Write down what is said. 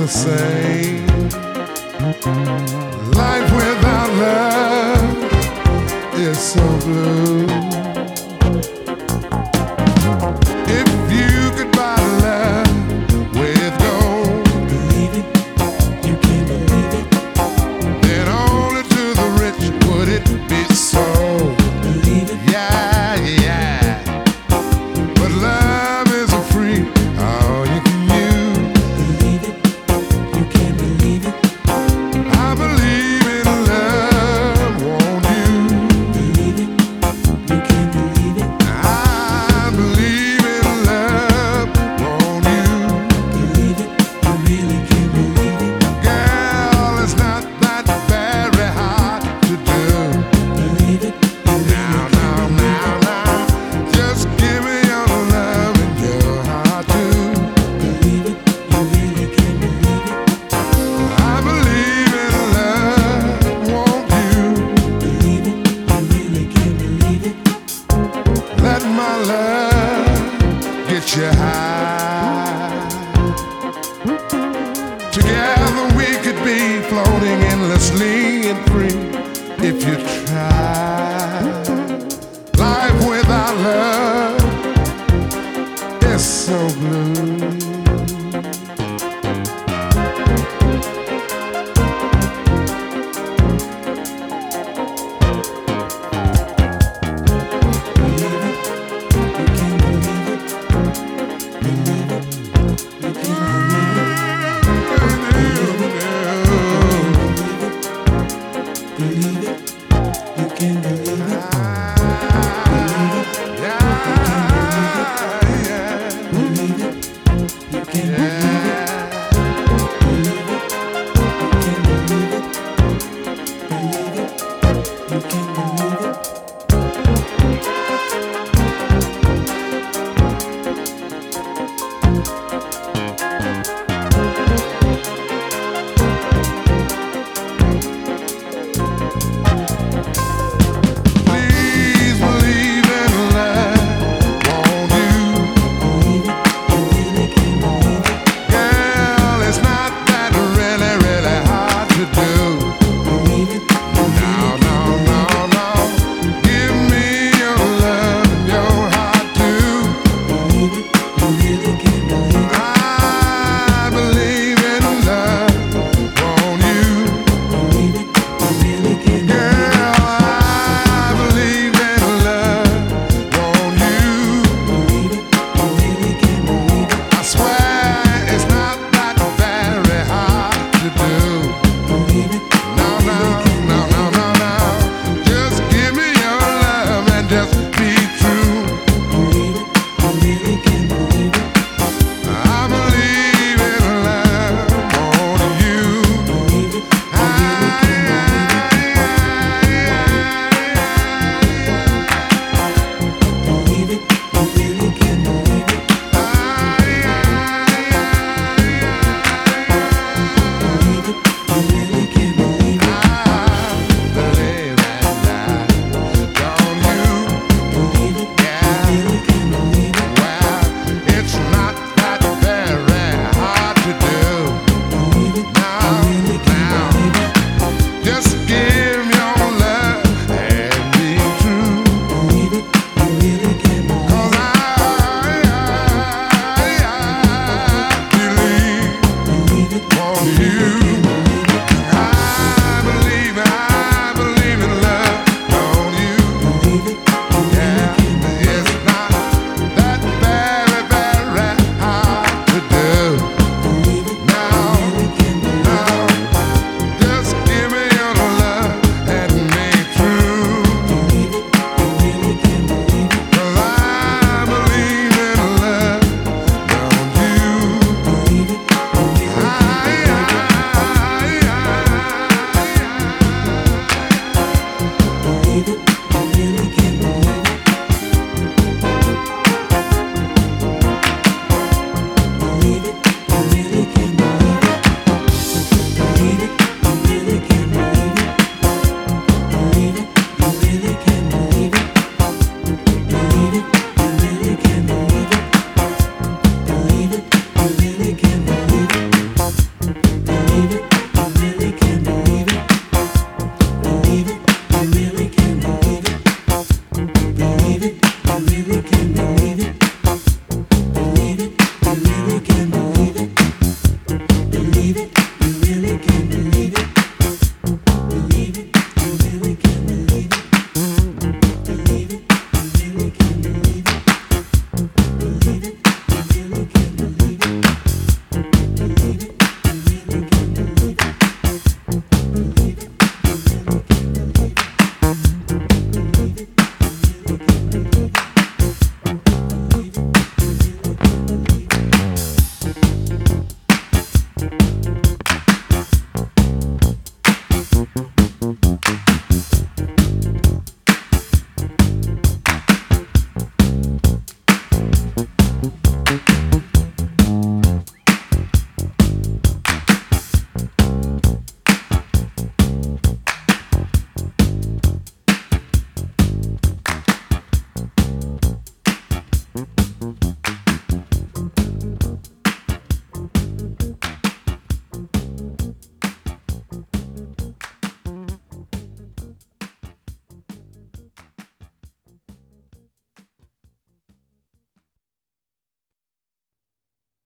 the same. Life without love is so blue. If you could buy love with gold, Believe it, you can believe it. then only to the rich would it be sold. Believe it, Yeah, yeah. But love is a free, all you can use. believe it, you can believe it. I believe in love, won't you? Believe it, you can believe it. I believe in love, won't you? Believe it, you really can believe it. Girl, it's not that very hard to do. Believe it, you really Now, can now, believe now, now, just give me your love and your heart too. it. Believe it, you really can believe it. I believe in love, won't you? Believe it, you really can believe it. Let my love get you high. Together we could be floating endlessly and free if you try. Life without love is so blue. Believe it, you can believe it. Believe it, you can believe it. Believe it, you can believe it. Believe it, you can believe it. Believe it, you can believe it. Believe it, you can believe it. Please believe in love, won't you? Believe it, you really can believe it. Girl, it's not that really, really hard to do. Believe it, you No, no, no, no. Give me your love and your heart too. believe it, you really can believe it. I believe in love, won't you? Believe it, you really can believe it. Girl, I believe in love, won't you? Believe it, you really can believe it. I swear it's not that very hard to do. Believe it, No, no, no, no, no, no. Just give me your love and just be true. believe it, you really can believe it. I believe in love more than you. Believe it, you really can believe it. Believe it, you really can believe it. Believe it, you really can believe it. Believe and don't you? Believe it, you really can believe it. Well, it's not that very hard to do. Believe it, you really can believe it. Just give your love and be true. Believe it, you really can believe 'Cause it. I believe Believe it, on you you. really can believe it. I believe in love on you. Believe it, you really Yeah, can believe it's it. not that very, very hard to do. Believe it, No, you really can believe no, it. just give me your love and be true. Believe it, you really can believe it. 'Cause I believe in love, don't you? Believe it, you really can believe it. Believe it,